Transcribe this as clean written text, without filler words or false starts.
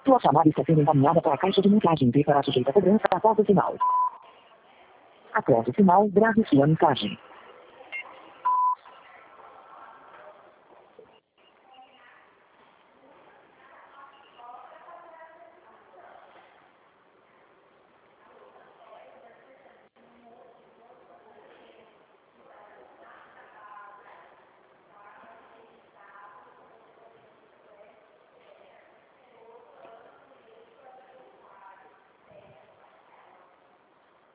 Tua chamada está sendo encaminhada para a caixa de mensagem e será sujeita a cobrança após o sinal. Após o sinal, grave sua mensagem.